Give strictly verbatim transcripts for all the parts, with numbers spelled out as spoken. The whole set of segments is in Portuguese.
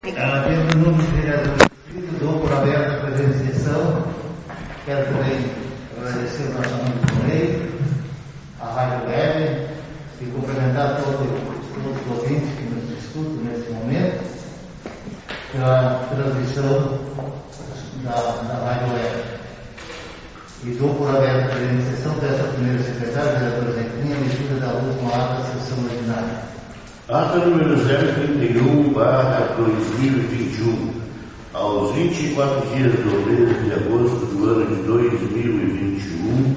Tendo o número de vereadores inscritos, dou por aberto a presente sessão. Quero também agradecer o nosso amigo Toledo, a Rádio Web, e cumprimentar todos, todos os ouvintes que nos escutam neste momento, pela transmissão da, da Rádio Web. E dou por aberto a presente sessão, peço ao primeiro secretário, vereador Zequinha, a leitura da última ata da sessão ordinária. Ata número zero trinta e um barra dois mil e vinte e um, aos vinte e quatro dias do mês de agosto do ano de dois mil e vinte e um,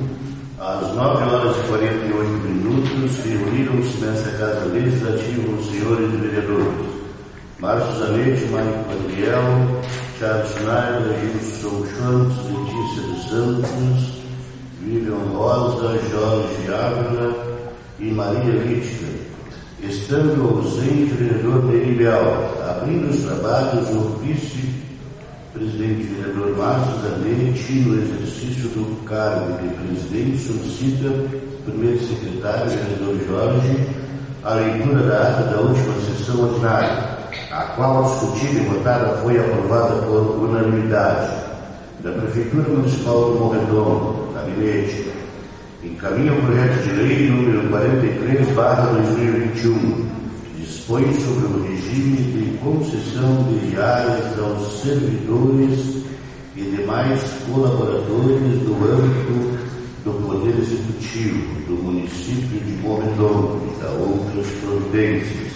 às nove horas e quarenta e oito minutos, reuniram-se nesta Casa Legislativa os senhores vereadores Márcio Zanetti, Mário Gabriel, Charles Schneider, Gilson Schultz, Letícia dos Santos, Vivian Rosa, Jorge Ávila e Maria Lítica. Estando ausente o vereador Neri Bel, abrindo os trabalhos o vice-presidente vereador Márcio Zanetti, no exercício do cargo de presidente, solicita o primeiro secretário, vereador Jorge, a leitura da ata da última sessão ordinária, a qual, discutida e votada, foi aprovada por unanimidade da Prefeitura Municipal do Morredondo, gabinete. Encaminha o projeto de lei número quarenta e três barra dois mil e vinte e um, que dispõe sobre o regime de concessão de diárias aos servidores e demais colaboradores do âmbito do Poder Executivo do município de Morredondo e da outras providências.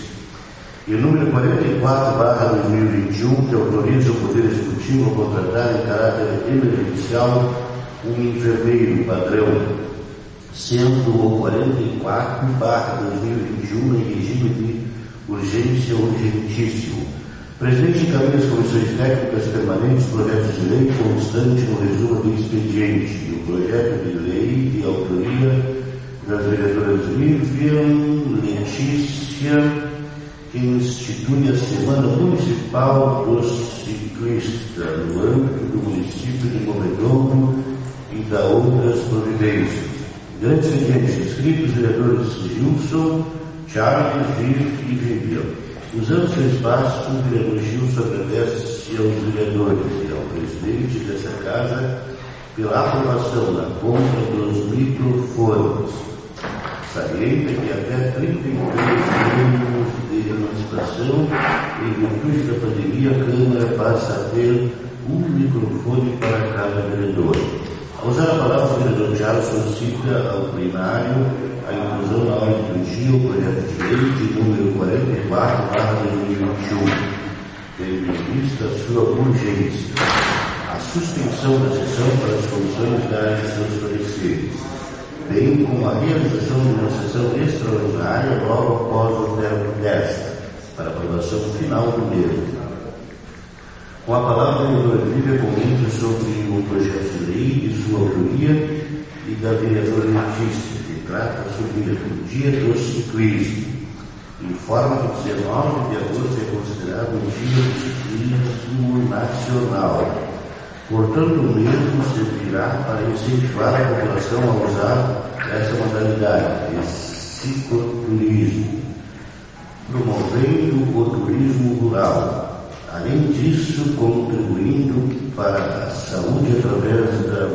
E o número quarenta e quatro barra dois mil e vinte e um, que autoriza o Poder Executivo a contratar em caráter emergencial um enfermeiro padrão, sendo o quarenta e quatro barra dois mil e vinte e um em regime de urgência urgentíssimo. O presidente encaminha as comissões técnicas permanentes projetos de lei constante no resumo do expediente e o projeto de lei de autoria das vereadoras Vivian, Letícia, que institui a Semana Municipal do Ciclista no âmbito do município de Morredondo e da outras providências. Durante o expediente, inscritos os vereadores Gilson, Charles, Viv e Vivian. Usando seu espaço, o vereador Gilson agradece aos vereadores e ao presidente dessa casa pela aprovação da compra dos microfones. Salienta que até trinta e três anos de emancipação, em virtude da pandemia, a Câmara passa a ter um microfone para cada vereador. Ao usar a palavra, o vereador Charles solicita ao plenário a inclusão na ordem do dia o projeto de lei de número quarenta e quatro barra dois mil e vinte e um, tendo em vista a sua urgência. A suspensão da sessão para as comissões darem seus pareceres, bem como a realização de uma sessão extraordinária logo após o término desta, para aprovação final do mesmo. Com a palavra, o vereador Vivian comenta sobre o projeto de lei e sua autoria e da vereadora Letícia, que trata sobre o Dia do Ciclismo. Informa que dezenove de agosto é considerado o Dia do Ciclismo Nacional. Portanto, o mesmo servirá para incentivar a população a usar essa modalidade de cicloturismo, promovendo o turismo rural. Além disso, contribuindo para a saúde através da,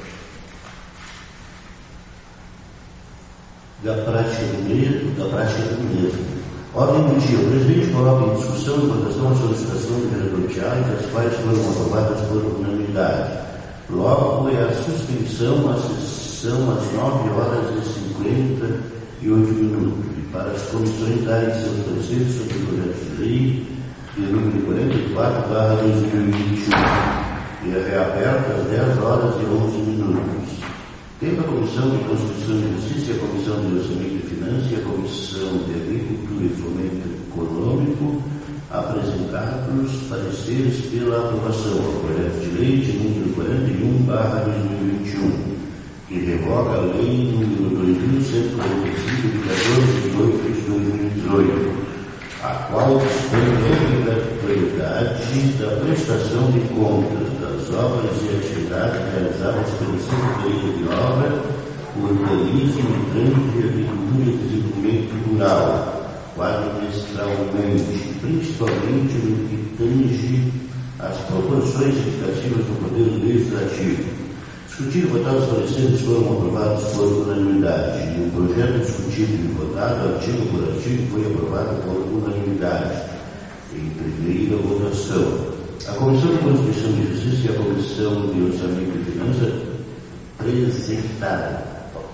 da, prática do mesmo, da prática do mesmo. Ordem do dia. O presidente coloca em discussão e votação a solicitação do vereador Thiago, as quais foram aprovadas por unanimidade. Logo, é a suspensão à sessão às nove horas e cinquenta e oito minutos, e para as comissões darem seus pareceres sobre o projeto de lei de número quarenta e quatro barra dois mil e vinte e um, e é reaberta às dez horas e onze minutos. Tendo a Comissão de Constituição e Justiça, a Comissão de Orçamento e Finanças e a Comissão de Agricultura e Fomento Econômico apresentados pareceres pela aprovação ao projeto de lei de número quarenta e um barra dois mil e vinte e um, que revoga a lei número dois mil cento e quarenta e cinco de catorze de oito de dois mil e dezoito, a qual dispõe a obrigatoriedade da prestação de contas das obras e atividades realizadas pela Secretaria de Obra, Urbanismo, Trânsito, Agricultura e Desenvolvimento Rural, quadrimestralmente, principalmente no que tange às proporções significativas do Poder Legislativo. Discutido e votado, os pareceres foram aprovados por unanimidade. E o projeto discutido e votado, artigo por artigo, foi aprovado por unanimidade. Em primeira votação, a Comissão de Constituição e Justiça e a Comissão de Orçamento e Finanças apresentaram,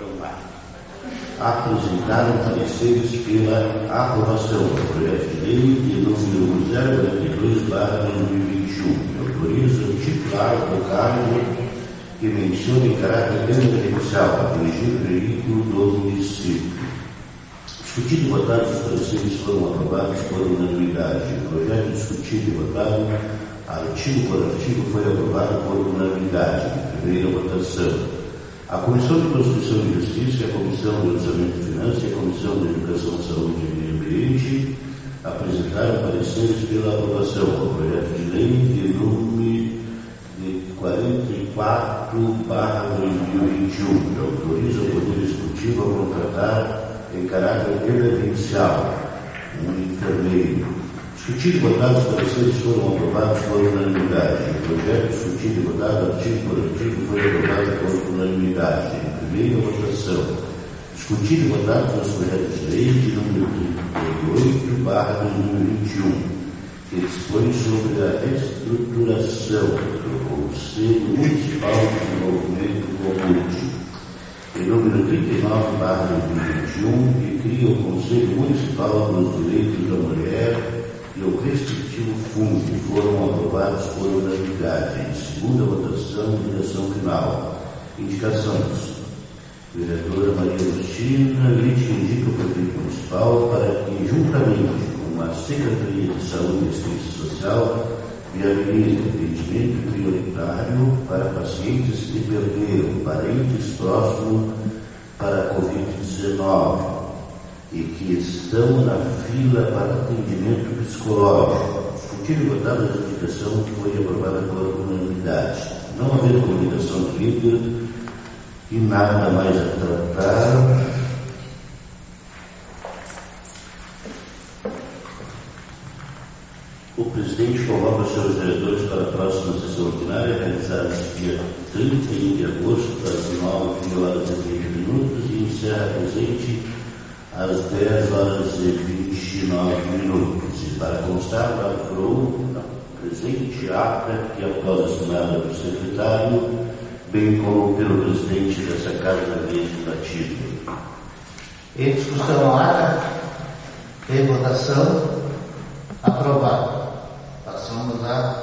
apresentaram pareceres pela aprovação do projeto de lei de número zero quarenta e dois barra dois mil e vinte e um, que autoriza o titular do cargo que menciona em caráter emergencial dirigir o veículo do município. Discutido e votado, os pareceres foram aprovados por unanimidade. O projeto discutido e votado, artigo por artigo, foi aprovado por unanimidade. Em primeira votação, a Comissão de Constituição e Justiça, a Comissão de Orçamento e Finanças e a Comissão de Educação, Saúde e Meio Ambiente apresentaram pareceres pela aprovação do projeto de lei de número quarenta e quatro barra dois mil e vinte e um, que autoriza o Poder Executivo a contratar em caráter emergencial um enfermeiro. Discutido e votado, os pareceres foram aprovados por unanimidade. O projeto discutido e votado, artigo por artigo, foi aprovado por unanimidade. Em primeira votação, discutido e votado os projetos de lei de número trinta e oito barra dois mil e vinte e um, que dispõe sobre a reestruturação do Conselho Municipal de Desenvolvimento Comune, em número trinta e nove barra dois mil e vinte e um, que cria o Conselho Municipal dos Direitos da Mulher e o respectivo fundo, foram aprovados por unanimidade. Em segunda votação, votação final. Indicações. Vereadora Maria Agostina Litt indica o prefeito municipal para que, juntamente com a Secretaria de Saúde e Assistência Social, viabilize atendimento prioritário para pacientes que perderam parentes próximos para a covid dezenove e que estão na fila para atendimento psicológico. Discutido e votado, a indicação foi aprovada por unanimidade. Não havendo comunicação de líder e nada mais a tratar, o presidente convoca os seus vereadores para a próxima sessão ordinária, realizada dia trinta e um de agosto, das nove horas e trinta minutos, e encerra presente às dez horas e vinte e nove minutos. E para constar, lacrou a presente ata, que após assinada pelo secretário, bem como pelo presidente dessa Casa Legislativa. Em discussão, ata, em votação, aprovado. Passamos a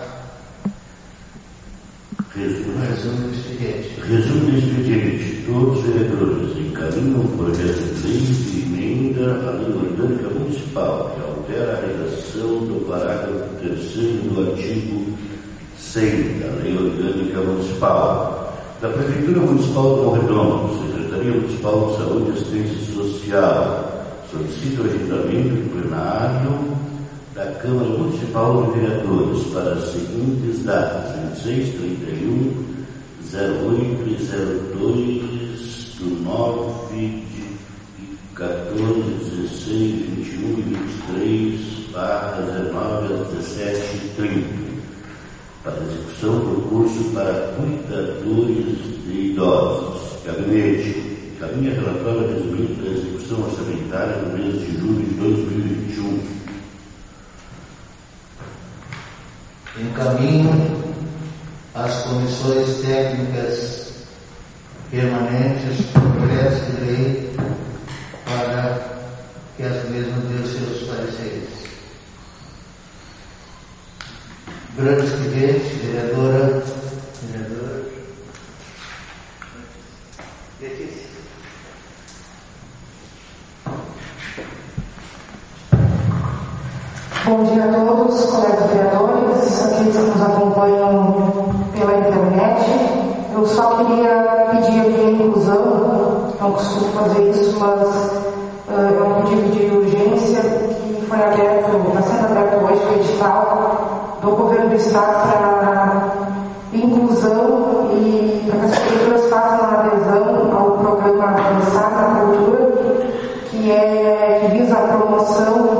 resumo, resumo do expediente. Resumo do expediente. Todos os vereadores encaminham um projeto de lei de emenda à lei orgânica municipal, que altera a redação do parágrafo terceiro do artigo cem da lei orgânica municipal, da Prefeitura Municipal de Morredondo, Secretaria Municipal de Saúde e Assistência Social. Solicita o agendamento do plenário da Câmara Municipal de Vereadores para as seguintes datas: vinte e seis, trinta e um, zero oito e zero dois do nove de quatorze, dezesseis, vinte e um e vinte e três, barra dezenove às dezessete e trinta, para execução do curso para cuidadores de idosos. Gabinete encaminha relatório a respeito da execução orçamentária no mês de julho de dois mil e vinte e um. Encaminho às comissões técnicas permanentes projetos de lei para que as mesmas dêem seus pareceres. Grande expediente, vereadora, vereadora Letícia. Bom dia a todos, colegas vereadores, aqueles que nos acompanham pela internet. Eu só queria pedir aqui a inclusão, não costumo fazer isso, mas uh, é um pedido de urgência que foi aberto, está sendo aberto hoje o edital do Governo do Estado para inclusão e para que as prefeituras façam adesão ao programa Avançar na Cultura, que, é, que visa a promoção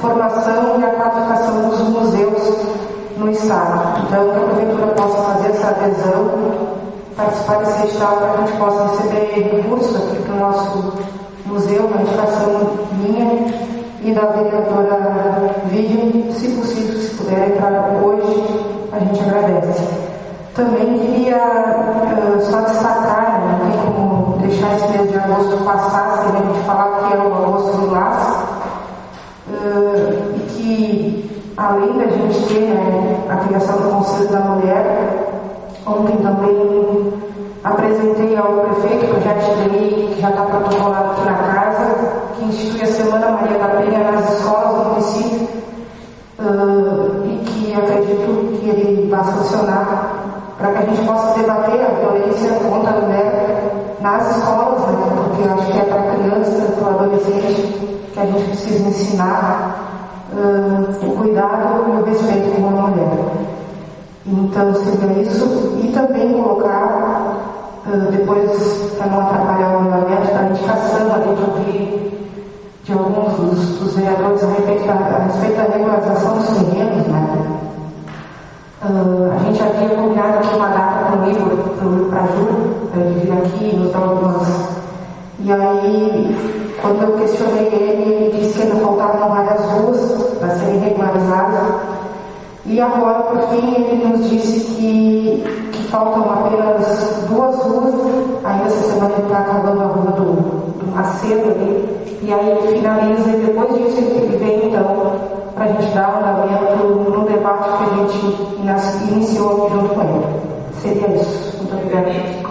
formação e a qualificação dos museus no Estado. Então, que a Prefeitura possa fazer essa adesão, participar desse edital para que a gente possa receber recursos aqui para o nosso museu, uma indicação minha e da vereadora Vivian, se possível, se puder entrar hoje, a gente agradece. Também queria uh, só destacar, né, não tem como deixar esse mês de agosto passar sem a gente falar que é o agosto do laço, uh, e que além da gente ter, né, a criação do Conselho da Mulher, ontem também apresentei ao prefeito o projeto de lei que já está protocolado aqui na casa, que institui a Semana Maria da Penha nas escolas do município, uh, e que acredito que ele vai funcionar para que a gente possa debater a violência contra a mulher nas escolas, né? Porque eu acho que é para a criança, para o adolescente, que a gente precisa ensinar uh, o cuidado e o respeito com a mulher. Então seria isso, e também colocar, uh, depois, para não atrapalhar o andamento da indicação, ali de ouvir de alguns dos, dos vereadores a respeito, da, a respeito da regularização dos terrenos, né? Uh, a gente havia combinado aqui uma data com o Igor para julho, para ele vir aqui e nos dar algumas. E aí, quando eu questionei ele, ele disse que ainda faltavam várias ruas para serem regularizadas. E agora, por fim, ele nos disse que, que faltam apenas duas ruas. Ainda essa semana ele está acabando a rua do, do Macedo ali. E aí ele finaliza e depois disso ele vem, então, para a gente dar um andamento no debate que a gente iniciou aqui junto com ele. Seria isso. Muito obrigada.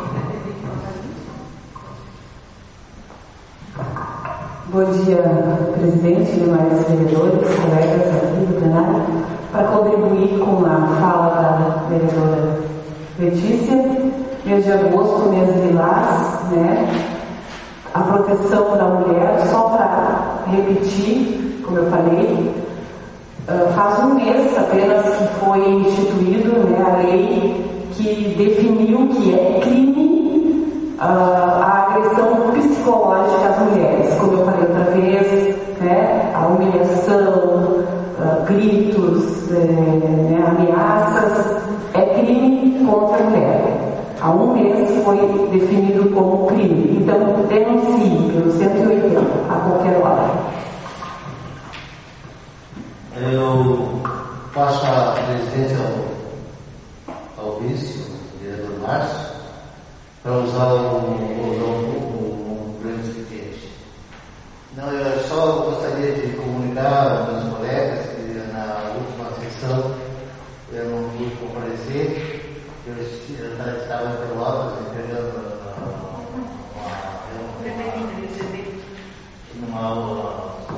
Bom dia, presidente, demais vereadores, colegas aqui do plenário. Para contribuir com a fala da vereadora Letícia, mês de agosto, mês de lilás, né? A proteção da mulher, só para repetir, como eu falei, uh, faz um mês apenas que foi instituído, né, a lei que definiu que é crime uh, a agressão psicológica às mulheres, como eu falei outra vez, né, a humilhação, uh, gritos, é, né, ameaças, é crime contra a mulher. Há um mês foi definido como crime. Então, denuncie pelo cento e oitenta a qualquer hora. Eu passo a presidência ao, ao vice, o vereador Márcio, para usar o, o, o, o grande expediente. Não, eu só gostaria de comunicar aos meus colegas que na última sessão eu não pude comparecer. Eu estava em Pelotas entregando uma aula,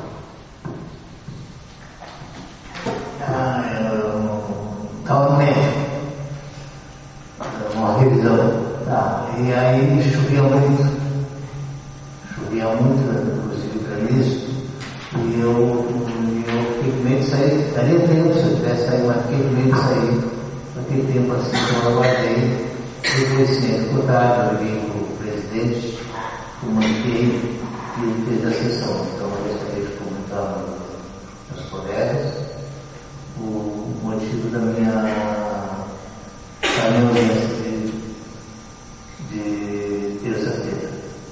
estava no médico, uma revisão, tá. E aí chovia muito, chovia muito, inclusive para isso, e eu, eu fiquei com medo de sair, daria tempo se eu tivesse saído, mas fiquei com medo de sair. Naquele tempo assim, então eu aguardei, eu conhecimento por tarde, eu liguei para o presidente, comuniquei e ele fez a sessão. Então eu gostaria de comunicar aos colegas o motivo da minha, da minha ausência de, de terça-feira.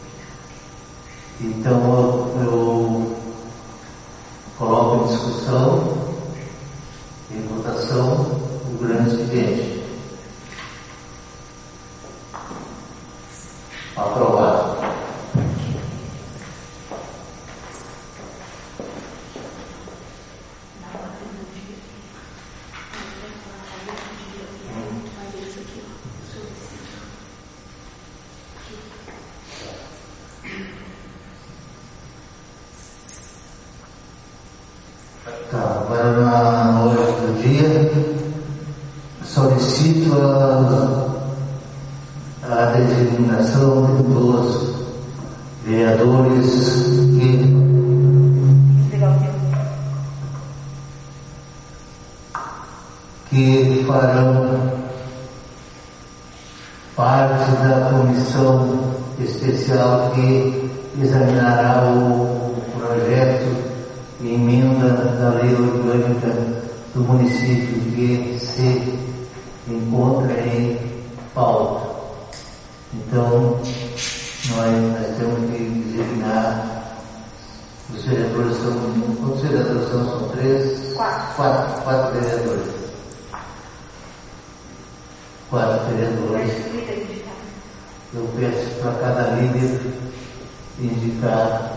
Então eu, eu coloco em discussão, em votação, o grande expediente. Aprovado. Tá, agora na hora do dia solicito a, a designação dos vereadores que, que farão parte da comissão especial que examinará o projeto e emenda da lei orgânica do município que se encontra em pauta. Então, nós, nós temos que designar os vereadores, são, quantos vereadores são? São três? Quatro. Quatro, quatro vereadores. Quatro vereadores. Eu peço para cada líder indicar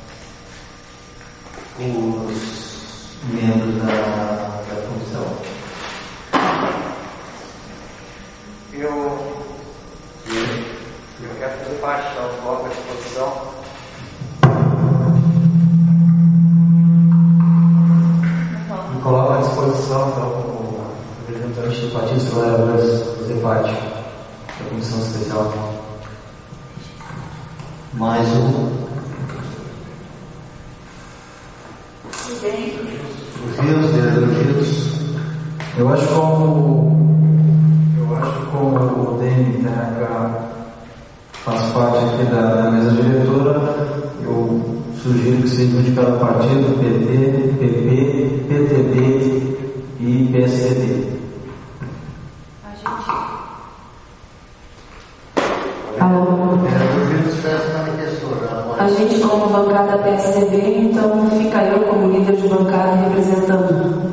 os membros da, da comissão. Eu, eu quero fazer parte, então, coloco à disposição. Me coloco à disposição, então, como representante do Partido dos Trabalhadores, fazer parte da comissão especial. Mais um. Tudo bem. Os rios, vereador Rios. Eu acho como eu acho como o D M T H faz parte aqui da, da mesa diretora, eu sugiro que seja indicado o partido P T, P P, P T B e P S D B. A gente. O vereador Rios peço manifestor. A gente, como bancada P S D B, então fica eu como líder de bancada representando.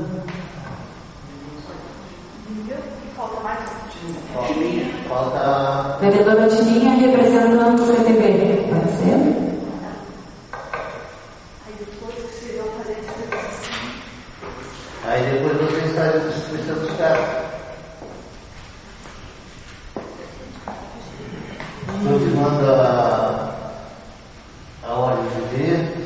Falta. Vereadora Tininha representando o P T B. Pode ser? Aí depois vocês fazem a distribuição dos carros. Continuando a, a ordem do dia.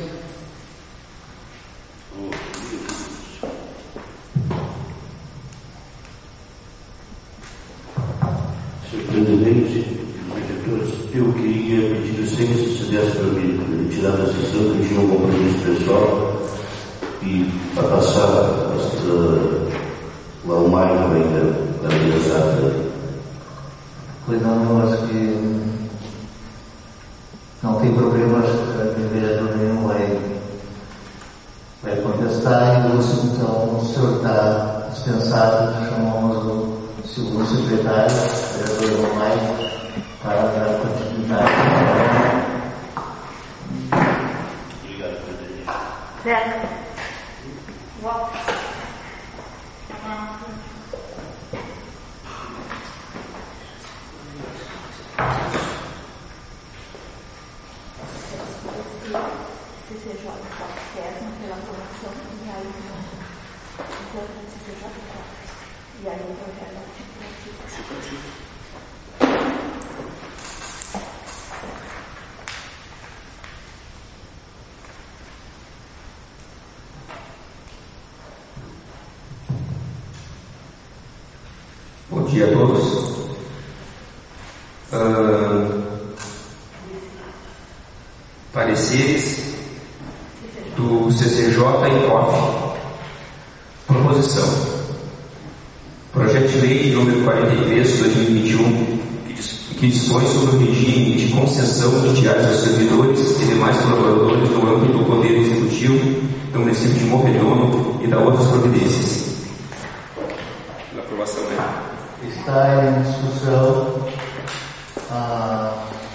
Senhor Presidente, vereadores, eu queria pedir licença, se desse para me tirar da sessão, eu tinha um compromisso pessoal e para passar o Almaio ainda da mesa. Pois não, acho que não tem problema, acho que o vereador nenhum vai, vai contestar. E o, então o senhor está dispensado, chamamos o segundo secretário, o vereador Almaio, para dar continuidade. Obrigado, presidente. Certo. Volta. C C J quatro, pela aprovação, e aí então C C J quatro. E aí o projeto artigo. Bom dia a todos. Uh, pareceres do C C J e C O F. Proposição. Projeto de lei número quarenta e três de dois mil e vinte e um, que dispõe sobre o regime de concessão de diários aos servidores e demais colaboradores no âmbito do Poder Executivo do município de Morro Redondo e da outras providências. A aprovação é. Está em discussão a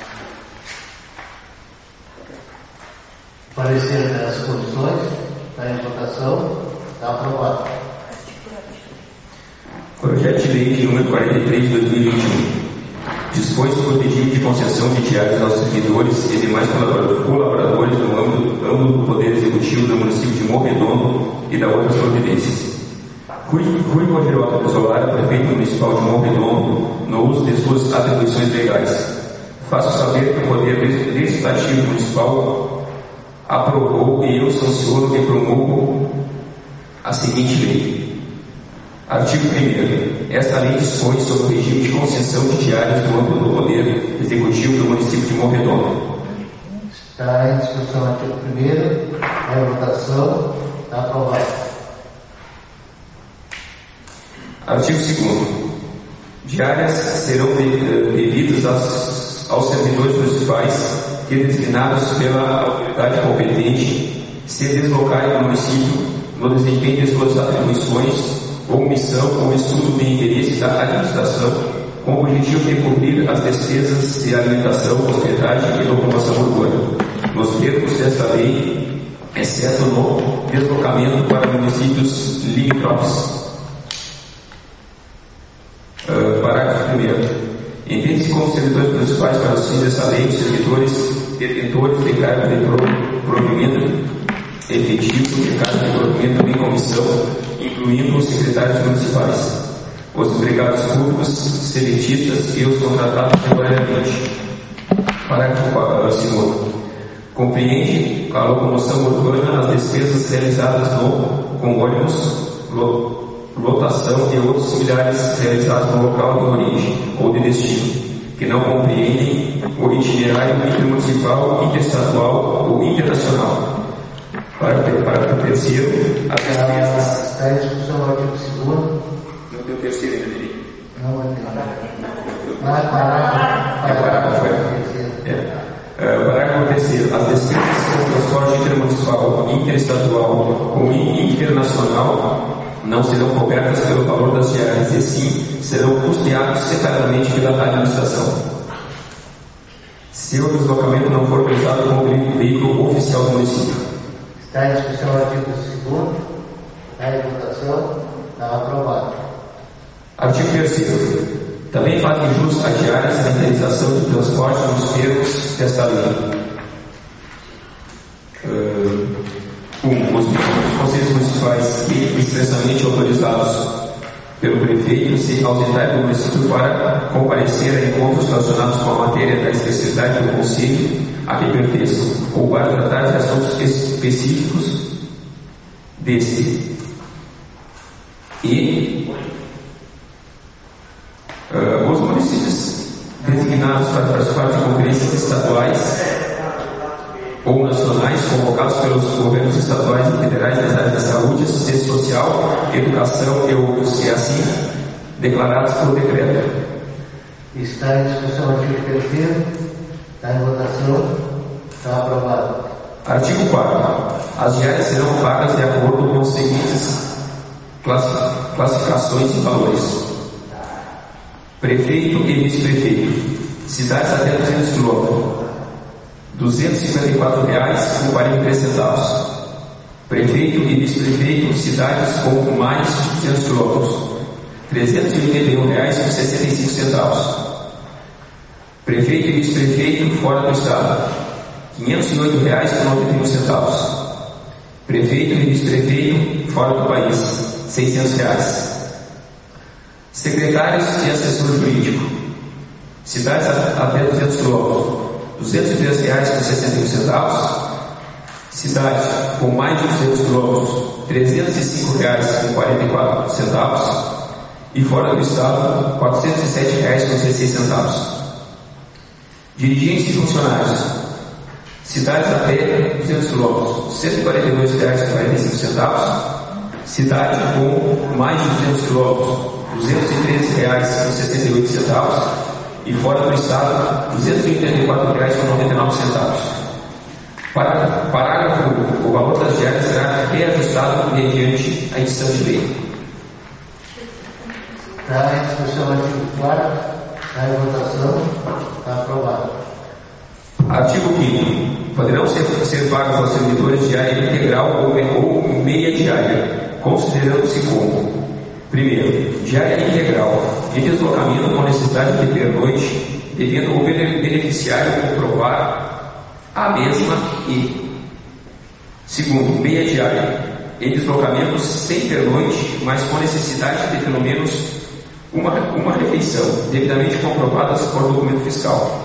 parecer das comissões, está em votação, está aprovado. Projeto de lei número quarenta e três de dois mil e vinte e um. Dispõe sobre o regime de concessão de diários aos servidores e demais colaboradores no âmbito, âmbito do Poder Executivo do município de Morro Redondo e da outras providências. Rui, Rui Rogério Pesolaro, prefeito municipal de Morro Redondo, no uso de suas atribuições legais. Faço saber que o Poder Legislativo Municipal aprovou e eu sanciono e promulgo a seguinte lei. Artigo primeiro. Esta lei dispõe sobre o regime de concessão de diários no âmbito do Poder Executivo do município de Morro Redondo. Está em discussão o artigo primeiro, é a votação, está aprovado. Artigo segundo. Diárias serão devidas aos, aos servidores municipais que, designados pela autoridade competente, se deslocarem do município no desempenho de suas atribuições ou missão ou estudo de interesse da administração, com o objetivo de cobrir as despesas de alimentação, hospedagem e locomoção urbana, nos termos desta lei, exceto no deslocamento para municípios limítrofes. Uh, parágrafo primeiro. Entende-se como servidores municipais para os fins dessa lei os servidores detentores de cargo de provimento efetivo de cargo de provimento em comissão, incluindo os secretários municipais, os empregados públicos, seletistas e os contratados temporariamente. Parágrafo segundo. Compreende a locomoção urbana as despesas realizadas no, com ônibus, lotação e outros similares realizados no local de origem ou de destino, que não compreendem o itinerário intermunicipal, interestadual ou internacional. Para o terceiro, as despesas. Está em discussão o artigo segundo. Não tem o terceiro ainda, Felipe? Não vai ter. Não é parágrafo. É parágrafo, é. É. Parágrafo terceiro. As despesas com transporte intermunicipal, interestadual ou internacional não serão cobertas pelo valor das diárias, e sim serão custeados separadamente pela administração. Se o deslocamento não for realizado com o veículo oficial do município. Está em discussão o artigo segundo. Está em votação. Está aprovado. Artigo terceiro. Também fazem jus às diárias na realização de transporte nos termos desta lei. Uh, um, os conselhos municipais que expressamente autorizados pelo prefeito se ausentarem do município para comparecer a encontros relacionados com a matéria da especialidade do conselho a que pertençam, ou para tratar de assuntos específicos deste. E uh, os municípios designados para participar de conferências estaduais ou nacionais convocados pelos governos estaduais e federais nas áreas da saúde, assistência social, educação e outros, e assim declarados por decreto. Está em discussão o artigo terceiro. Está em votação. Está aprovado. Artigo quarto. As diárias serão pagas de acordo com os seguintes classificações e valores: prefeito e vice-prefeito, cidades até duzentos quilômetros, duzentos e cinquenta e quatro reais com quarenta e três centavos. Prefeito e vice-prefeito, cidades com mais de duzentos quilômetros, trezentos e oitenta e um reais com sessenta e cinco centavos. Prefeito e vice-prefeito fora do estado, quinhentos e oito reais com noventa e um centavos. Prefeito e vice-prefeito fora do país, seiscentos reais. Secretários e assessor jurídico, cidades até duzentos quilômetros, duzentos e três reais com sessenta e um centavos. Cidade com mais de duzentos quilômetros, trezentos e cinco reais com quarenta e quatro centavos. E fora do estado, quatrocentos e sete reais com dezesseis centavos. Dirigentes e funcionários, cidades até duzentos quilômetros, cento e quarenta e dois reais com quarenta e cinco centavos. Cidade com mais de duzentos quilômetros, duzentos e treze reais com setenta e oito centavos. E fora do estado, duzentos e oitenta e quatro reais com noventa e nove centavos. Para parágrafo, o valor das diárias será reajustado mediante a edição de lei. Está em discussão o artigo quarto. Está em votação. Está aprovado. Artigo quinto. Poderão ser, ser pagos aos servidores diária integral ou, ou meia diária, considerando-se como: primeiro, diária integral de deslocamento com necessidade de pernoite, devendo o beneficiário comprovar a mesma, e segundo, meia diária em deslocamentos sem pernoite, mas com necessidade de pelo menos uma, uma refeição, devidamente comprovadas por documento fiscal.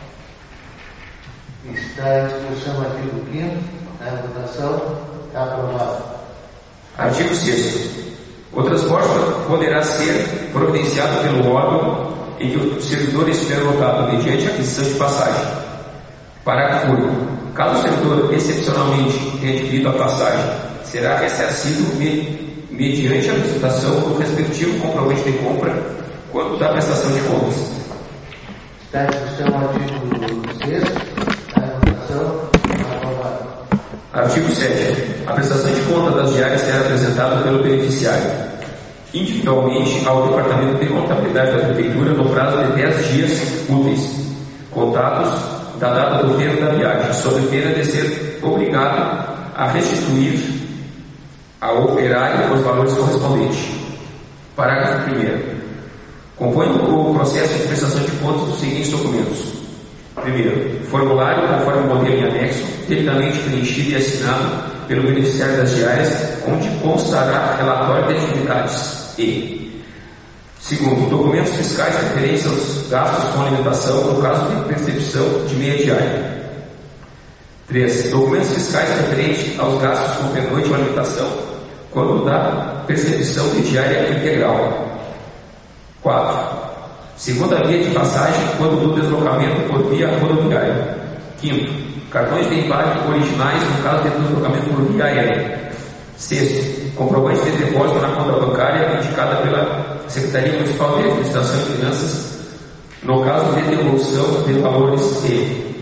Está em discussão o artigo quinto. Está em votação. Está aprovado. Artigo sexto. O transporte poderá ser providenciado pelo órgão em que o servidor estiver lotado, mediante aquisição de passagem. Parágrafo único. Caso o servidor excepcionalmente tenha adquirido a passagem, será ressarcido me, mediante a apresentação do respectivo comprovante de compra quanto da prestação de contas. Está em discussão o artigo sexto. Está em votação. Está aprovado. Artigo sétimo. A prestação de conta das diárias será apresentada pelo beneficiário, individualmente ao Departamento de Contabilidade da Prefeitura no prazo de dez dias úteis, contados da data do termo da viagem, sob pena de ser obrigado a restituir ao operário os valores correspondentes. Parágrafo primeiro. Compõe o processo de prestação de contas os seguintes documentos. Primeiro, formulário conforme o modelo em anexo, devidamente preenchido e assinado pelo beneficiário das diárias, onde constará relatório de atividades. E segundo, documentos fiscais referentes aos gastos com alimentação no caso de percepção de meia diária. três. Documentos fiscais referentes aos gastos com pernoite ou alimentação quando da percepção de diária integral. quatro. Segunda via de passagem quando do deslocamento por via rodoviária. Quinto. Cartões de embarque originais no caso de deslocamento por via aérea. Sexto. Comprovante de depósito na conta bancária indicada pela Secretaria Municipal de Administração e Finanças no caso de devolução de valores e.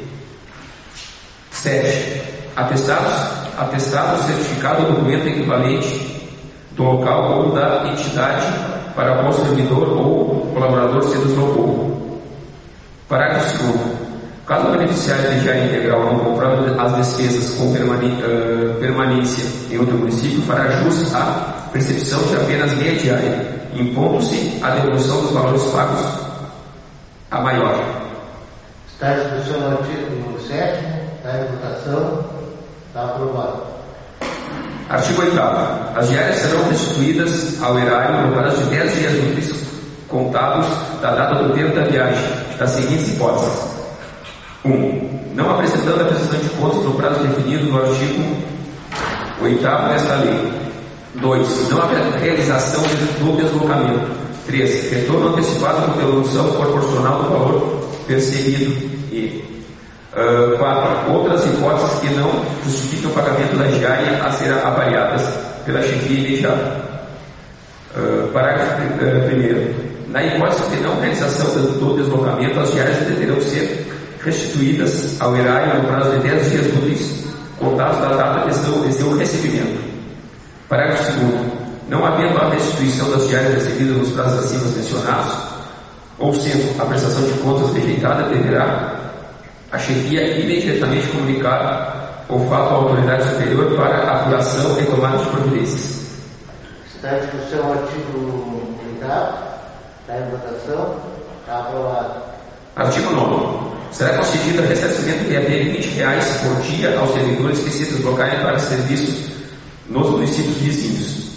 sete. Atestados, atestado, certificado ou documento equivalente do local ou da entidade para qual o servidor ou colaborador se deslocou. Parágrafo segundo. Caso o beneficiário de diária integral não comprove as despesas com permane- uh, permanência em outro município, fará jus à percepção de apenas meia diária, impondo-se a devolução dos valores pagos a maior. Está em discussão o artigo sétimo, está em votação, está aprovado. Artigo oitavo. As diárias serão restituídas ao erário no prazo de dez dias úteis, contados da data do termo da viagem, das seguintes hipóteses. um. Não apresentando a prestação de contas no prazo definido no artigo oitavo desta lei. dois. Não haverá realização do deslocamento. três. Retorno antecipado com devolução proporcional do valor percebido. E uh, quatro. Outras hipóteses que não justificam o pagamento da diária a ser avaliadas pela chefia imediata. Uh, parágrafo primeiro. Na hipótese de não realização do deslocamento, as diárias deverão ser restituídas ao erário no prazo de dez dias úteis, contados da data de seu, de seu recebimento. Parágrafo segundo. Não havendo a restituição das diárias recebidas nos prazos acima mencionados, ou sendo a prestação de contas rejeitada, deverá a chefia imediatamente comunicar o fato à autoridade superior para apuração e tomada de providências. Está em discussão o artigo oitavo, está em votação, está aprovado. Artigo nono. Será concedido ressarcimento de até vinte reais por dia aos servidores que se deslocarem para serviços nos municípios vizinhos.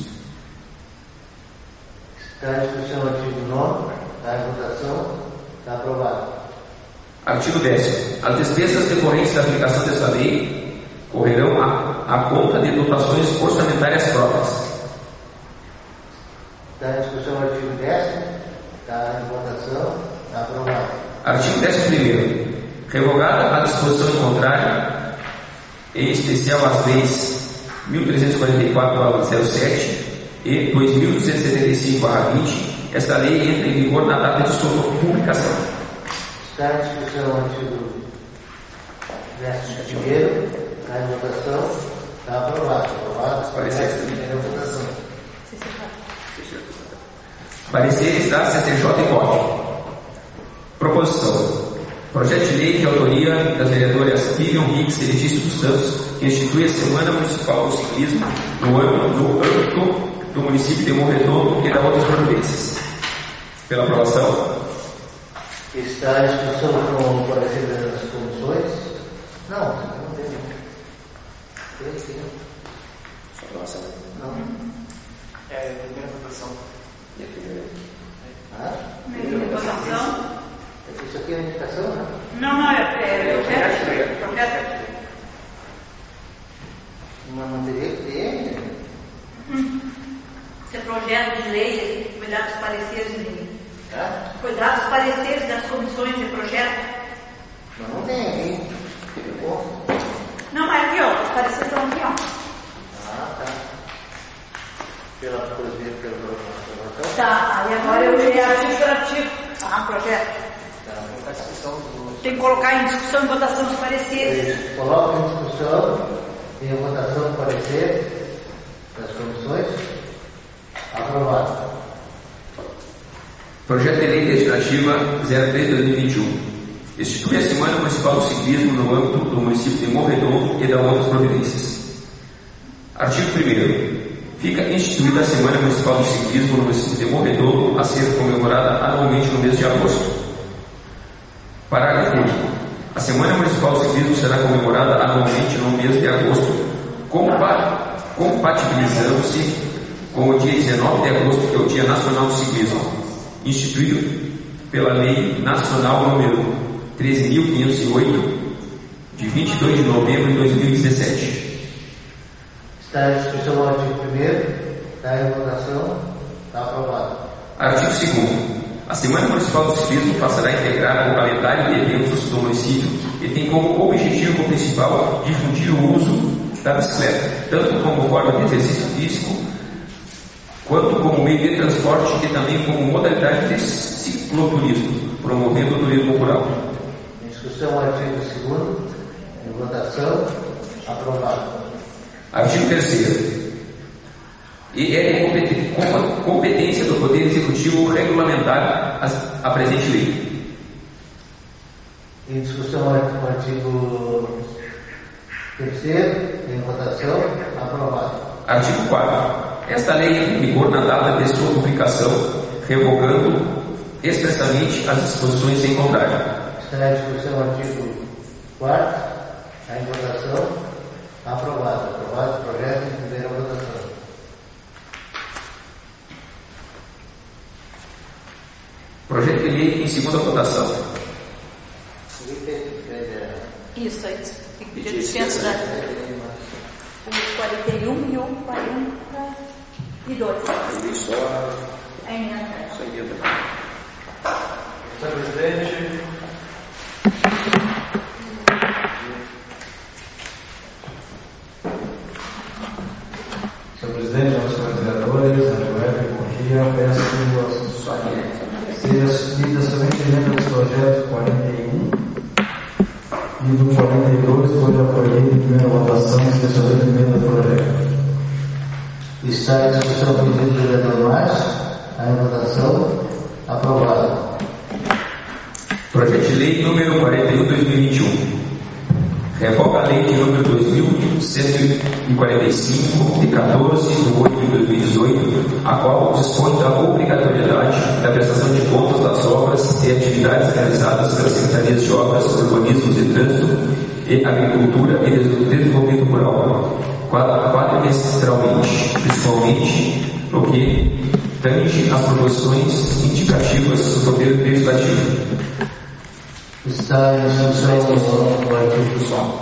Está em discussão o artigo nono, está em votação, está aprovado. Artigo décimo. As despesas decorrentes da aplicação desta lei correrão à, à conta de dotações orçamentárias próprias. Está em discussão o artigo décimo, está em votação, está aprovado. Artigo décimo primeiro. Revogada a disposição contrária, em especial as leis mil trezentos e quarenta e quatro barra zero sete e dois mil duzentos e setenta e cinco barra vinte, esta lei entra em vigor na data de sua publicação. Está em discussão o artigo décimo primeiro, está em votação, está aprovado. Aprovado. Parecer. Primeira votação. Pareceres da C C J e C O F. Proposição. Projeto de lei de autoria das vereadoras Vivian Hicks e Letícia dos Santos, que institui a Semana Municipal do Ciclismo no âmbito, no âmbito do município de Morro Redondo e da outras providências. Pela aprovação. Está em discussão com o parecer das comissões? Não, não tem. Tem sim. Aprovação. Não. É, primeira votação. E a primeira? Ah? Primeira votação. Isso aqui é indicação, né? Não, não, é, é projeto. Projeto. Mas não teria que ter. Hum. Esse é projeto de lei, cuidar dos pareceres de. Tá? Cuidar dos pareceres das comissões de projeto. Mas não tem aqui. Ficou. Não, mas aqui, ó, os pareceres estão aqui, ó. Ah, tá. Pela coisa, pelo pelo Tá, aí agora eu irei artigo por artigo. Ah, projeto. Tá. A discussão do. Tem que colocar em discussão e votação dos pareceres. Coloca em discussão Em votação, parecer das comissões. Aprovado. Projeto de Lei Legislativa zero três barra dois mil e vinte e um. Institui a Semana Municipal do Ciclismo no âmbito do município de Morredondo e da outras providências. Artigo primeiro. Fica instituída a Semana Municipal do Ciclismo no município de Morredondo a ser comemorada anualmente no mês de agosto. Parágrafo único. A Semana Municipal do Ciclismo será comemorada anualmente no mês de agosto, compatibilizando-se com o dia dezenove de agosto, que é o Dia Nacional do Ciclismo, instituído pela Lei Nacional número treze mil quinhentos e oito, de vinte e dois de novembro de dois mil e dezessete. Está em discussão o artigo primeiro. Está em votação. Está aprovado. Artigo segundo. A Semana Municipal do Ciclismo passará a integrar o calendário de eventos do município e tem como objetivo principal difundir o uso da bicicleta, tanto como forma de exercício físico, quanto como meio de transporte e também como modalidade de cicloturismo, promovendo o turismo rural. Em discussão o artigo segundo. Em votação. Aprovado. Artigo terceiro. E é de competência do Poder Executivo regulamentar a presente lei. Em discussão o artigo terceiro, em votação, aprovado. Artigo quarto. Esta lei entra em vigor na data de sua publicação, revogando expressamente as disposições em contrário. Está em discussão o artigo quarto, está em votação, aprovado. Aprovado o projeto em primeira votação. Projeto de lei em segunda votação. Isso, é isso. Tem que pedir licença, né? O quarenta e um e o quarenta e dois. Isso, é emenda. Isso aí, senhor presidente. Senhor presidente, aos senhores vereadores, a Joelho, bom dia. Peço ser assumidas somente dentro dos projetos quarenta e um e do quarenta e dois, foi acolhido em primeira votação, inscrição de emenda do projeto. Está em discussão o pedido do vereador Márcio. A votação. Aprovado. Projeto de lei número quarenta e um de dois mil e vinte e um. Revoga a lei de número dois mil cento e quarenta e cinco, de quatorze de oito de dois mil e dezoito, a qual dispõe da obrigatoriedade da prestação de contas das obras e atividades realizadas pelas Secretarias de Obras, Urbanismo e Trânsito e Agricultura e Desenvolvimento Rural, quadrimestralmente, principalmente no que tange as proposições indicativas do Poder Legislativo. Está em discussão o artigo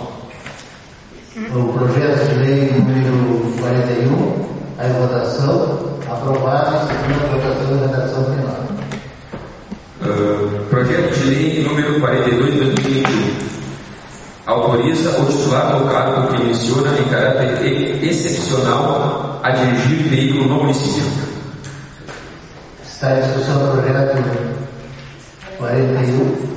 o projeto de lei número quarenta e um, a votação, aprovado em segunda votação e redação final. Uh, projeto de lei número quarenta e dois de dois mil e vinte e um. Autoriza o titular do cargo que menciona em caráter excepcional a dirigir veículo no município. Está em discussão o projeto quarenta e um.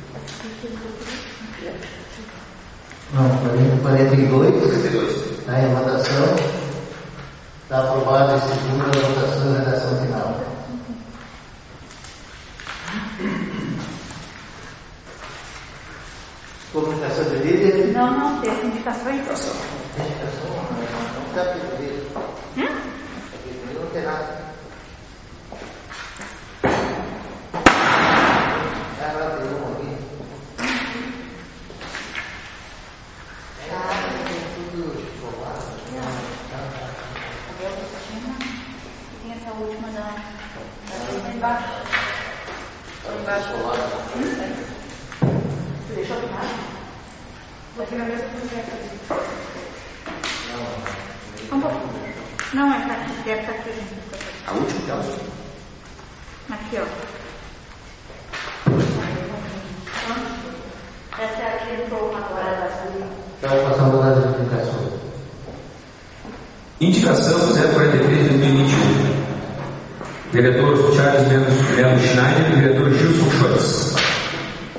Não, quarenta e dois. Está em votação. Está aprovado em segunda votação e redação final. Comunicação de líder? Não, não, tem as indicações. Indicação? Não está pedido. Hum? Aqui não tem nada. Agora tem um aqui. Tem essa última da. Da embaixo. Embaixo. Você deixou de nada? Vou ter a mesma projeto ali. Um pouquinho. Não, é tá aqui. Deve estar aqui. A última delas? Aqui, ó. Essa é a que entrou agora da saída. Está passando das indicações. Indicação zero quarenta e três de dois mil e vinte e um. Vereador Charles Melo Schneider e vereador Gilson Schwartz.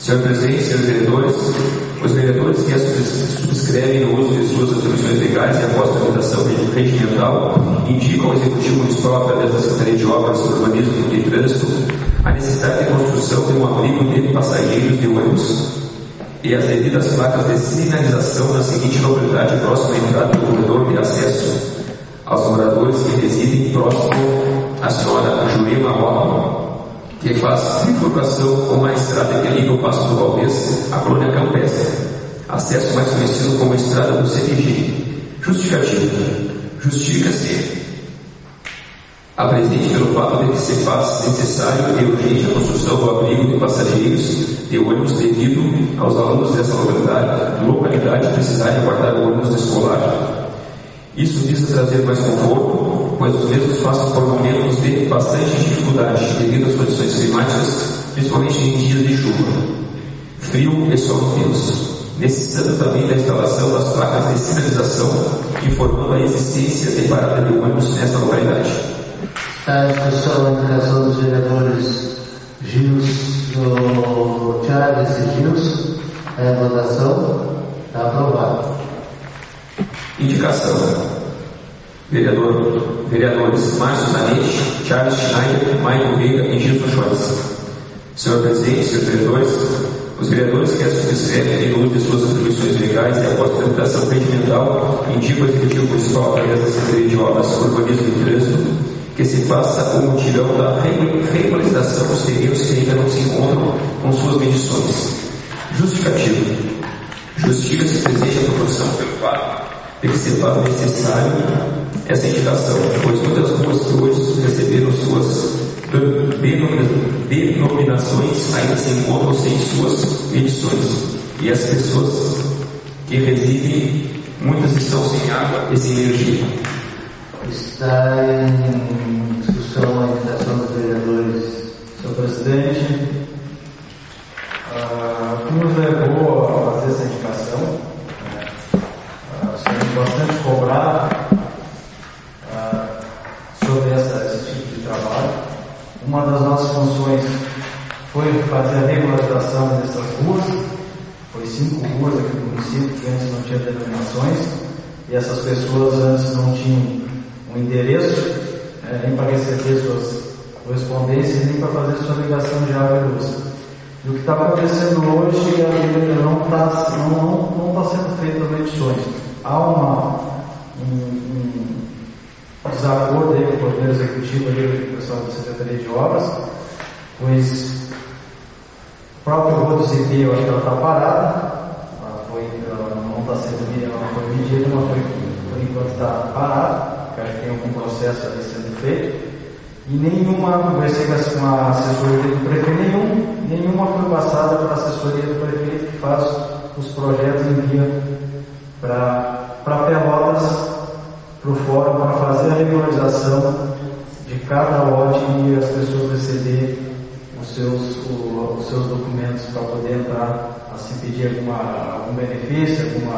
Senhor Presidente, senhores vereadores, os vereadores que subscrevem o uso de suas atribuições legais e após a tramitação regimental indicam ao Executivo Municipal, através da Secretaria de Obras, Urbanismo e Trânsito, a necessidade de construção de um abrigo de passageiros de ônibus e as devidas placas de sinalização na seguinte localidade próxima à entrada do corredor de acesso aos moradores que residem próximo à senhora Jurema Lopes, que faz bifurcação com uma estrada que liga o Passo do Valdez à colônia campestre, acesso mais conhecido como Estrada do C T G. Justificativa. Justifica-se a presente pelo fato de que se faz necessário e urgente a construção do abrigo de passageiros de ônibus devido aos alunos dessa localidade, localidade precisarem aguardar o ônibus escolar. Isso visa trazer mais conforto, pois os mesmos passam por momentos de bastante dificuldade devido às condições climáticas, principalmente em dias de chuva, frio e sol intenso, necessitando também da instalação das placas de sinalização, informando a existência de parada de ônibus nesta localidade. Está em discussão a indicação dos vereadores Gils, do Charles e Gils. É a votação. Está aprovado. Indicação. Vereador, vereadores Márcio Zanetti, Charles Schneider, Michael Veiga e Gilson Schwartz. Senhor Presidente, senhores vereadores, os vereadores que subscrevem em uso de suas atribuições legais e após a tramitação regimental indicam ao Executivo Municipal, através da Secretaria de Obras, Urbanismo e Trânsito, que se faça o mutirão da regularização dos terrenos que ainda não se encontram com suas medições. Justificativo. Justifica-se presente a proporção pelo fato de que se faz necessário essa indicação, pois muitas ruas que hoje receberam suas denominações ainda se encontram sem suas medições, e as pessoas que residem, muitas estão sem água e sem energia. Está em discussão a indicação dos vereadores. Senhor Presidente, uh, o que nos levou a fazer essa indicação, né? uh, somos bastante cobrados uh, sobre essa, esse tipo de trabalho. Uma das nossas funções foi fazer a regularização dessas ruas, foi cinco ruas aqui no município que antes não tinham denominações, e essas pessoas antes não tinham um endereço, é, nem para receber suas correspondências, nem para fazer sua ligação de água e luz. E o que está acontecendo hoje é que não está não, não, não tá sendo feito as medições. Há uma, um, um desacordo aí com o Poder Executivo e com o pessoal da Secretaria de Obras, pois o próprio Rodo C P, eu acho que ela está parada, ela, foi, ela não está sendo medida, ela foi medida, mas foi, por enquanto está parada. Acho que tem algum processo ali sendo feito, e nenhuma investigação, uma assessoria do prefeito, nenhum, nenhuma foi passada para a assessoria do prefeito que faz os projetos e envia para Pelotas, para o fórum, para fazer a regularização de cada lote e as pessoas receberem os seus, o, os seus documentos para poder entrar, assim, pedir alguma, algum benefício, alguma,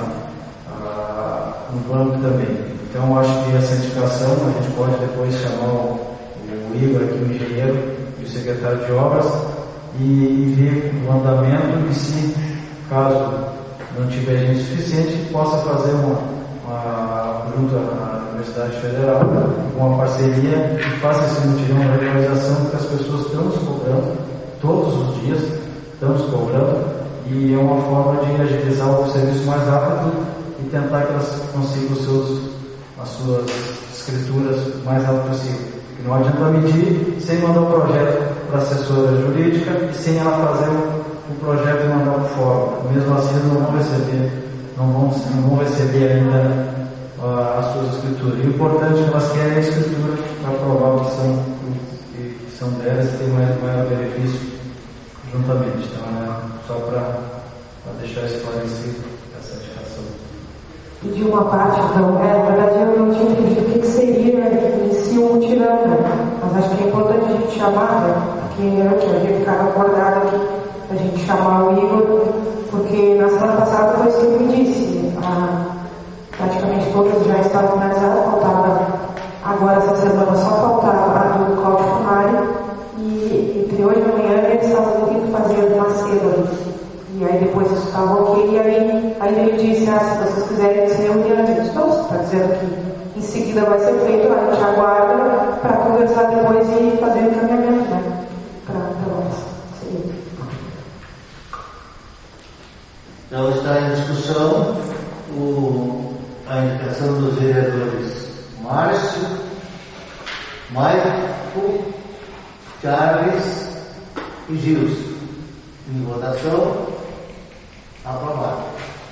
uh, um banco também. Então, acho que essa indicação a gente pode depois chamar o, o Igor, aqui, o engenheiro, e o secretário de obras, e, e ver o andamento e se, caso não tiver gente suficiente, possa fazer uma, uma junto à Universidade Federal, uma parceria que faça esse mutirão de regularização, porque as pessoas estão nos cobrando, todos os dias estão nos cobrando, e é uma forma de agilizar o serviço mais rápido e tentar que elas consigam os seus as suas escrituras mais rápido possível. Porque não adianta medir sem mandar o projeto para a assessora jurídica e sem ela fazer o, o projeto e mandar para o fórum. Mesmo assim, eles não vão receber, não vão, não vão receber ainda uh, as suas escrituras. E o importante é que elas querem a escritura para provar que são, que, que são delas e tem mais, maior benefício juntamente. Então, é só para deixar esclarecido essa indicação. E de uma parte, então, é, na verdade eu não tinha entendido o que, que seria em si um mutirão, né? Mas acho que é importante a gente chamar, né? Porque antes a gente ficava acordado aqui, a gente chamar o Igor, porque na semana passada foi isso que ele me disse. Ah, praticamente todas já estavam finalizadas, faltava agora essa semana só faltava a do código primário, e entre hoje e amanhã eles estavam tentando fazer uma cedo ali. fazer o encaminhamento, né? Para nós. Sim. Então está em discussão o, a indicação dos vereadores Márcio, Maico, Charles e Gilson. Em votação, aprovado.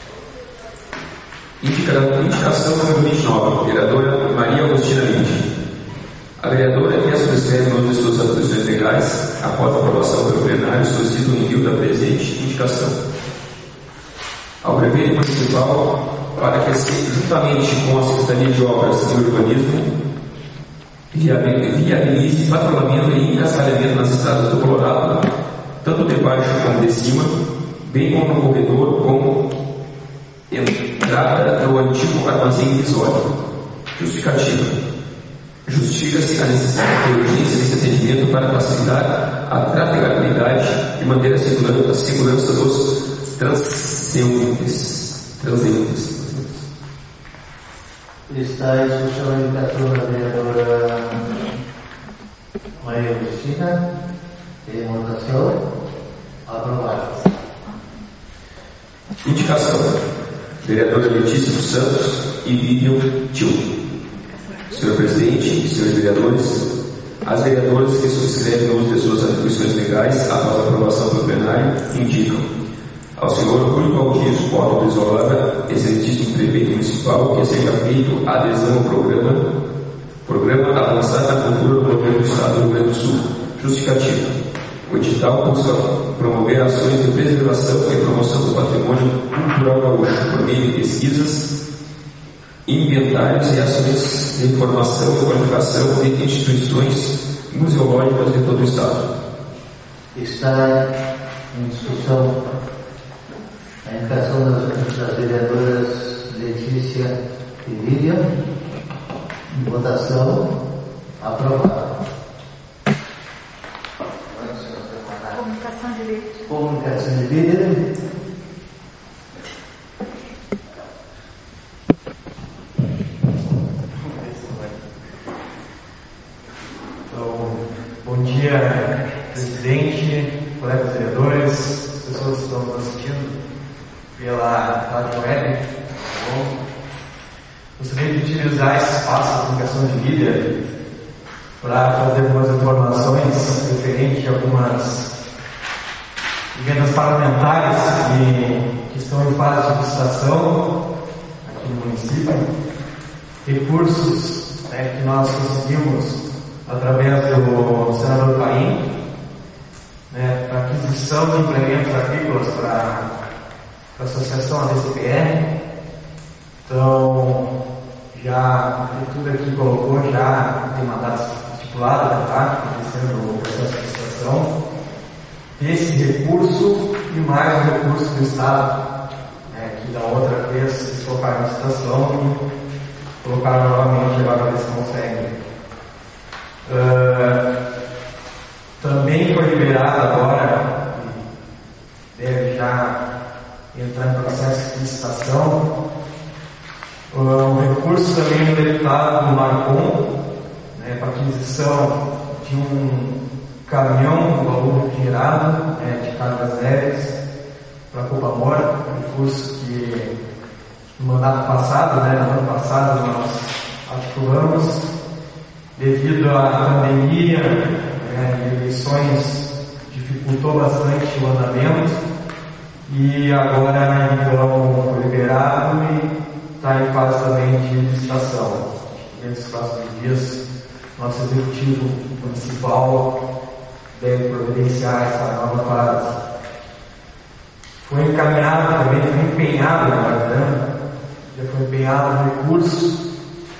Indicação número vinte e nove, vereadora Maria Agostina Linde. A vereadora que a subscreve no uso de suas atribuições legais, após a aprovação pelo plenário, solicita o envio da presente indicação ao prefeito municipal para que, juntamente com a Secretaria de Obras e Urbanismo, viabilize patrulhamento e encascalhamento nas estradas do Colorado, tanto de baixo como de cima, bem como no corredor, como entrada do antigo armazém visório. Justificativa. Justifica-se a necessidade de urgência desse atendimento para facilitar a trafegabilidade e manter a segurança, a segurança dos transeuntes. transeuntes. Está em discussão a indicação da vereadora Maria Cristina. Em votação, aprovado. Indicação: vereadora Letícia dos Santos e Vivian Tio. Senhor presidente, senhores vereadores, as vereadoras que subscrevem o uso de suas atribuições legais após a aprovação pelo plenário indicam ao senhor Rui Valdir Porto Isolada, excelentíssimo prefeito municipal, que seja feito a adesão ao programa Programa Avançar na Cultura do Governo do Estado do Rio Grande do Sul. Justificativa: o edital busca promover ações de preservação e promoção do patrimônio cultural gaúcho por meio de pesquisas, inventários e ações de informação e qualificação de instituições museológicas de todo o Estado. Está em discussão a indicação das, das vereadoras Letícia e Vivian. Em votação, aprovado. Comunicação de líder. Comunicação de líder. Então, bom dia, presidente, colegas vereadores, pessoas que estão nos assistindo pela rádio web. Bom, gostaria de utilizar esse espaço da comunicação de líder para trazer algumas informações referentes a algumas emendas parlamentares que, que estão em fase de licitação aqui no município, recursos, né, que nós conseguimos através do senador Paim, né, para aquisição de implementos agrícolas para a associação A D C P R. Então, já a prefeitura aqui colocou, já tem uma data estipulada, já está acontecendo o processo de licitação. Esse recurso e mais o recurso do Estado, né, que da outra vez eles colocaram em licitação e colocaram novamente, agora eles conseguem. Uh, também foi liberado agora, deve já entrar em processo de licitação, uh, um recurso também do deputado do Marcon, né, para aquisição de um caminhão com valor refrigerado, né, de cargas leves para Copamor, um recurso que no mandato passado, né, no ano passado nós articulamos. Devido à pandemia, né, eleições dificultou bastante o andamento e agora então foi liberado e está em fase também de licitação. Nesses próximos dias, nosso executivo municipal deve providenciar essa nova fase. Foi encaminhado também, foi empenhado, na verdade, já foi empenhado um recurso.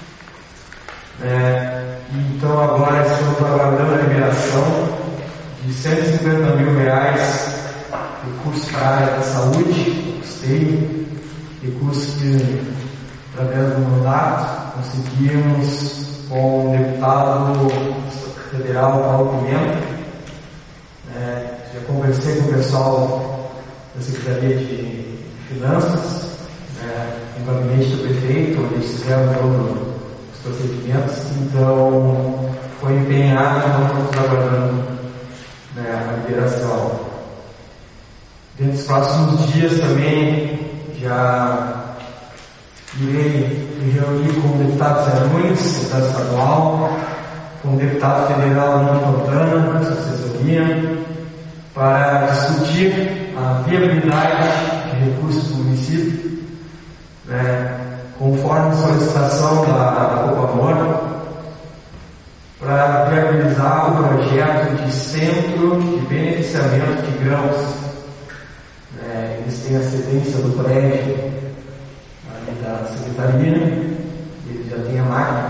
É, então agora estamos aguardando a liberação de cento e cinquenta mil reais, recursos para a área da saúde, custeio, recursos que, através do mandato, conseguimos com o deputado federal Paulo Pimenta. É, já conversei com o pessoal da Secretaria de Finanças, é, no gabinete do prefeito, onde eles fizeram todo procedimentos. Então foi empenhado, nós estamos aguardando, né, a liberação. Dentro dos próximos dias também já irei me reunir com o deputado Zé Nunes, deputado estadual, com o deputado federal Nino Fontana, sua assessoria, para discutir a viabilidade de recursos do município, né, conforme a solicitação da, da Copamor, para viabilizar o projeto de centro de beneficiamento de grãos. É, eles têm a cedência do prédio ali da secretaria, eles já têm a máquina,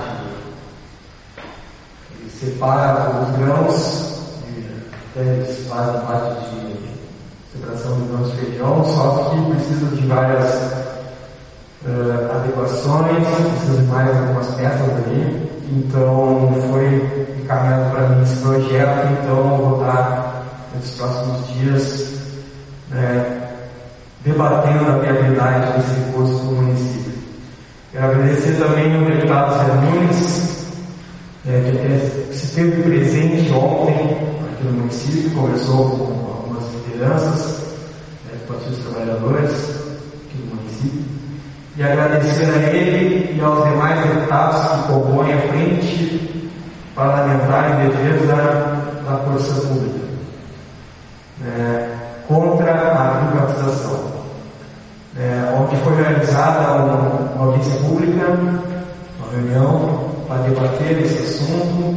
eles separam os grãos, até eles fazem parte de separação de grãos de feijão, só que precisa de várias uh, adequações, precisa de mais algumas peças ali. Então foi encaminhado para mim esse projeto, então eu vou estar nos próximos dias, né, debatendo a viabilidade desse recurso para o município. Quero agradecer também ao deputado Zé Nunes, é, que até se teve presente ontem aqui no município, conversou com algumas lideranças, né, dos partidos trabalhadores aqui no município, e agradecer a ele e aos demais deputados que compõem a frente parlamentar em defesa da força pública, é, contra a privatização. É, onde foi realizada uma audiência pública, uma reunião para debater esse assunto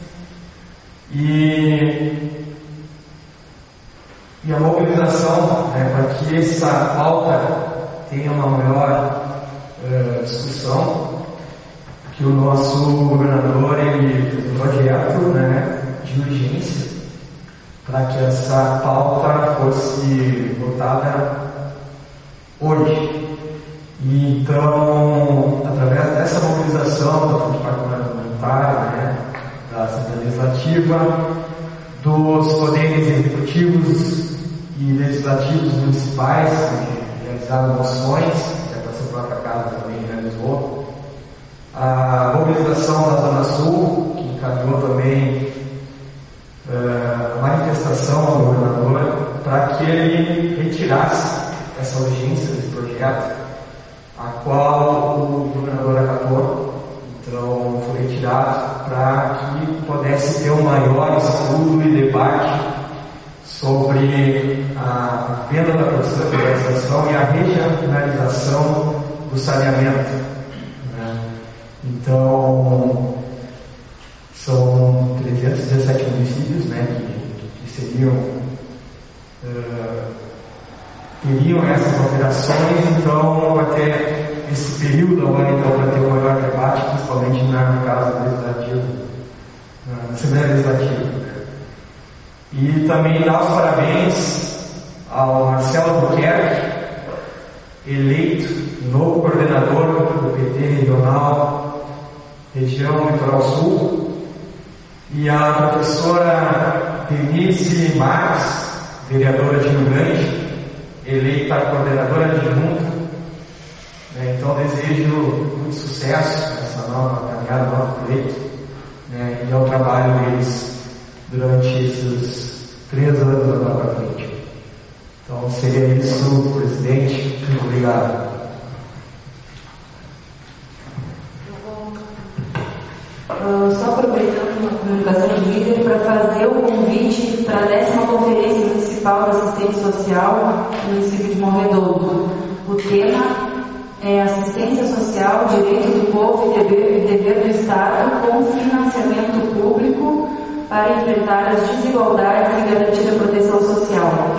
e, e a mobilização, né, para que essa pauta tenha uma maior uh, discussão, que o nosso governador ele fez um projeto, né, de urgência para que essa pauta fosse votada hoje. E então, através dessa mobilização da frente parlamentar, né, da Assembleia Legislativa, dos poderes executivos e legislativos municipais, que realizaram moções, que a sua própria casa também realizou, a mobilização da Zona Sul, que encaminhou também uh, a manifestação ao governador para que ele retirasse essa urgência desse projeto, a qual o governador acatou. Então foi retirado para que pudesse ter um maior estudo e debate sobre a venda da privatização e a regionalização do saneamento, né? Então são trezentos e dezessete municípios, né, que, que seriam uh, teriam essas alterações, então vai ter esse período agora então para ter um maior debate, principalmente na casa legislativa, na Assembleia Legislativa. E também dar os parabéns ao Marcelo Albuquerque, eleito novo coordenador do P T regional, região Litoral Sul, e a professora Denise Marques, vereadora de Rio Grande, eleita coordenadora adjunta. Então desejo muito sucesso nessa nova caminhada, novo pleito, né, e ao trabalho deles durante esses três anos agora para frente. Então seria isso, presidente. Muito obrigado. Uh, só aproveitando a comunicação de líder para fazer o convite para a décima Conferência Municipal de Assistência Social no município de Morredouro. O tema é Assistência Social, Direito do Povo e Dever, dever do Estado com financiamento público para enfrentar as desigualdades e garantir a proteção social.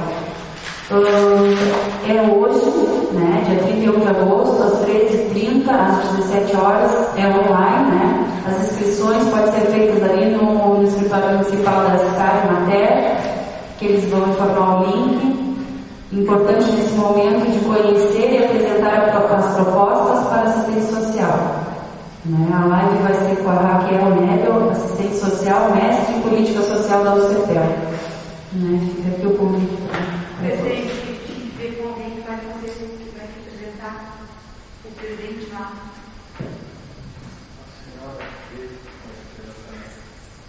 Uh, é hoje, né, dia trinta e um de agosto, às treze e trinta, às dezessete horas, é online, né? As inscrições podem ser feitas ali no, no escritório municipal da SCAR e Mater, que eles vão informar o link. Importante nesse momento de conhecer e apresentar as propostas para assistência social. Né? A live vai ser com a Raquel Nebel, assistente social, mestre em política social da U C P E L. Né? Fica aqui o convite para. Presidente, tinha que ver com alguém que vai fazer, que vai representar o presidente lá.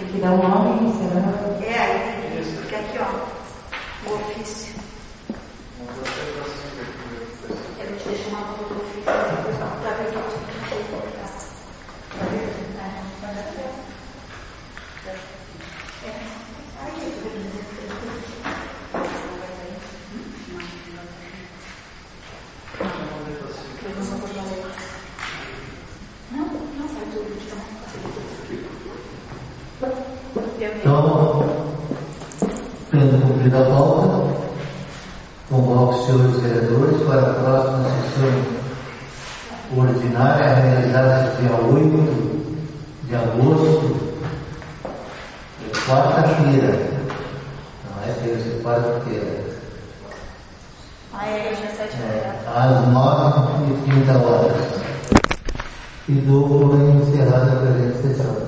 que dar um nome, será? É, aí, porque aqui, ó, o ofício. Eu vou te deixar uma foto do ofício, depois pra ver o que eu tinha que colocar. Pra ver? É. Aí, eu vou dizer que Então, tendo cumprido a pauta, convoco os senhores vereadores para a próxima sessão ordinária, realizada dia oito de agosto, quarta-feira. Não é terça, é quarta-feira. Ah, é, hoje é sete-feira. Às nove e trinta horas. E dou por encerrada a